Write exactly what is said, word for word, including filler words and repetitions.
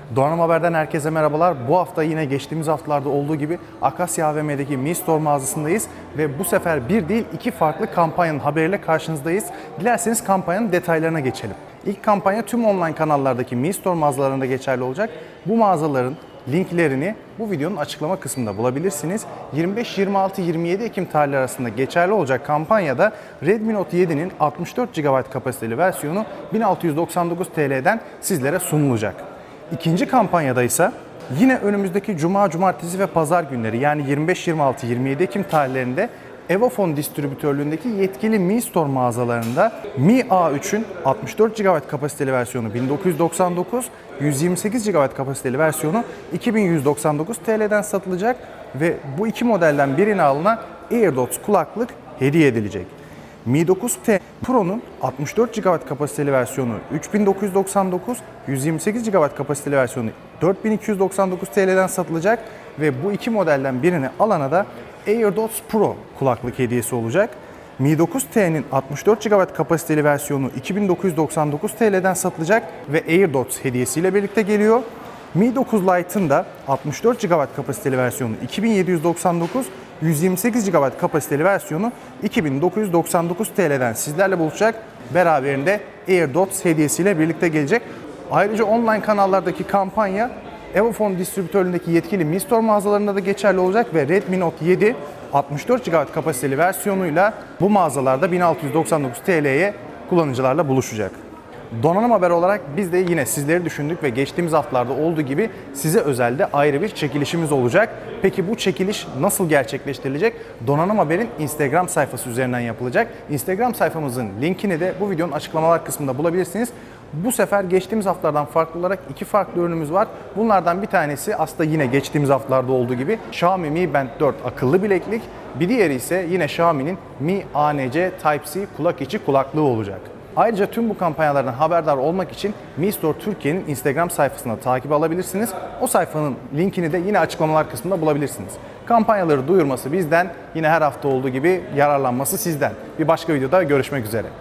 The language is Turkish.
Donanım Haber'den herkese merhabalar. Bu hafta yine geçtiğimiz haftalarda olduğu gibi Akasya A V M'deki Mi Store mağazasındayız ve bu sefer bir değil iki farklı kampanyanın haberiyle karşınızdayız. Dilerseniz kampanyanın detaylarına geçelim. İlk kampanya tüm online kanallardaki Mi Store mağazalarında geçerli olacak. Bu mağazaların linklerini bu videonun açıklama kısmında bulabilirsiniz. yirmi beş, yirmi altı, yirmi yedi Ekim tarihleri arasında geçerli olacak kampanyada Redmi Note yedi'nin altmış dört gigabayt kapasiteli versiyonu bin altı yüz doksan dokuz T L'den sizlere sunulacak. İkinci kampanyada ise yine önümüzdeki Cuma, Cumartesi ve Pazar günleri yani yirmi beş, yirmi altı, yirmi yedi Ekim tarihlerinde Evofon distribütörlüğündeki yetkili Mi Store mağazalarında Mi A üçün altmış dört gigabayt kapasiteli versiyonu bin dokuz yüz doksan dokuz, yüz yirmi sekiz gigabayt kapasiteli versiyonu iki bin yüz doksan dokuz T L'den satılacak ve bu iki modelden birine alınan AirDots kulaklık hediye edilecek. Mi dokuz T Pro'nun altmış dört gigabayt kapasiteli versiyonu üç bin dokuz yüz doksan dokuz, yüz yirmi sekiz gigabayt kapasiteli versiyonu dört bin iki yüz doksan dokuz T L'den satılacak ve bu iki modelden birini alana da AirDots Pro kulaklık hediyesi olacak. Mi dokuz T'nin altmış dört gigabayt kapasiteli versiyonu iki bin dokuz yüz doksan dokuz T L'den satılacak ve AirDots hediyesiyle birlikte geliyor. Mi dokuz Lite'ın da altmış dört gigabayt kapasiteli versiyonu iki bin yedi yüz doksan dokuz, yüz yirmi sekiz gigabayt kapasiteli versiyonu iki bin dokuz yüz doksan dokuz T L'den sizlerle buluşacak. Beraberinde AirDots hediyesiyle birlikte gelecek. Ayrıca online kanallardaki kampanya Evofon distribütörlüğündeki yetkili Mi Store mağazalarında da geçerli olacak ve Redmi Note yedi altmış dört gigabayt kapasiteli versiyonuyla bu mağazalarda bin altı yüz doksan dokuz T L'ye kullanıcılarla buluşacak. Donanım Haber olarak biz de yine sizleri düşündük ve geçtiğimiz haftalarda olduğu gibi size özelde ayrı bir çekilişimiz olacak. Peki bu çekiliş nasıl gerçekleştirilecek? Donanım Haber'in Instagram sayfası üzerinden yapılacak. Instagram sayfamızın linkini de bu videonun açıklamalar kısmında bulabilirsiniz. Bu sefer geçtiğimiz haftalardan farklı olarak iki farklı ürünümüz var. Bunlardan bir tanesi aslında yine geçtiğimiz haftalarda olduğu gibi Xiaomi Mi Band dört akıllı bileklik. Bir diğeri ise yine Xiaomi'nin Mi A N C Type-C kulak içi kulaklığı olacak. Ayrıca tüm bu kampanyalardan haberdar olmak için Mi Store Türkiye'nin Instagram sayfasına takip alabilirsiniz. O sayfanın linkini de yine açıklamalar kısmında bulabilirsiniz. Kampanyaları duyurması bizden, yine her hafta olduğu gibi yararlanması sizden. Bir başka videoda görüşmek üzere.